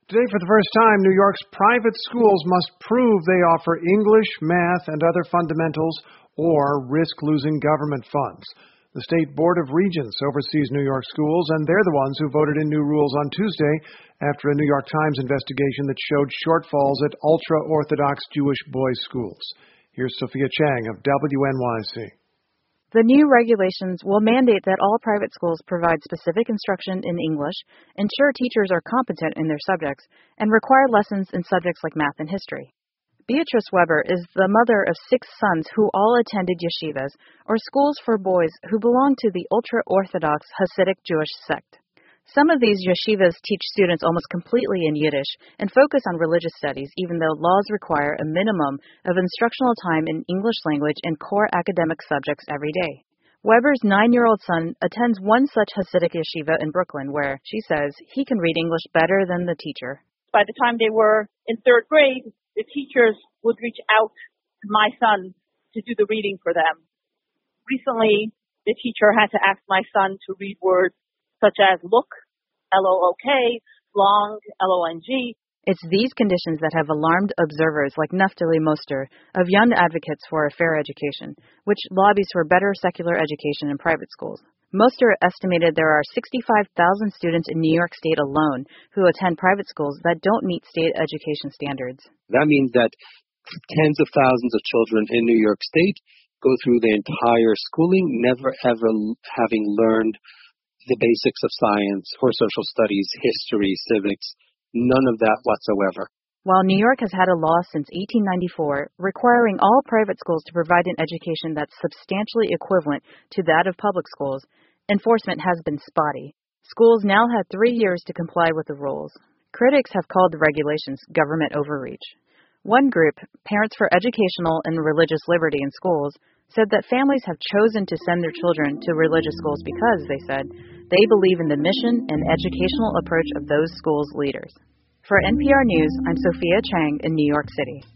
Today, for the first time, New York's private schools must prove they offer English, math, and other fundamentals or risk losing government funds. The State Board of Regents oversees New York schools, and they're the ones who voted in new rules on Tuesday after a New York Times investigation that showed shortfalls at ultra-Orthodox Jewish boys' schools. Here's Sophia Chang of WNYC. The new regulations will mandate that all private schools provide specific instruction in English, ensure teachers are competent in their subjects, and require lessons in subjects like math and history. Beatrice Weber is the mother of 6 sons who all attended yeshivas, or schools for boys who belong to the ultra-Orthodox Hasidic Jewish sect. Some of these yeshivas teach students almost completely in Yiddish and focus on religious studies, even though laws require a minimum of instructional time in English language and core academic subjects every day. Weber's 9-year-old son attends one such Hasidic yeshiva in Brooklyn, where, she says, he can read English better than the teacher. By the time they were in 3rd grade, the teachers would reach out to my son to do the reading for them. Recently, the teacher had to ask my son to read words such as look, L-O-O-K, long, L-O-N-G. It's these conditions that have alarmed observers like Naftali Moster of Young Advocates for a Fair Education, which lobbies for better secular education in private schools. Moster estimated there are 65,000 students in New York State alone who attend private schools that don't meet state education standards. That means that tens of thousands of children in New York State go through the entire schooling, never ever having learned the basics of science or social studies, history, civics, none of that whatsoever. While New York has had a law since 1894 requiring all private schools to provide an education that's substantially equivalent to that of public schools, enforcement has been spotty. Schools now have 3 years to comply with the rules. Critics have called the regulations government overreach. One group, Parents for Educational and Religious Liberty in Schools, said that families have chosen to send their children to religious schools because, they said, they believe in the mission and educational approach of those schools' leaders. For NPR News, I'm Sophia Chang in New York City.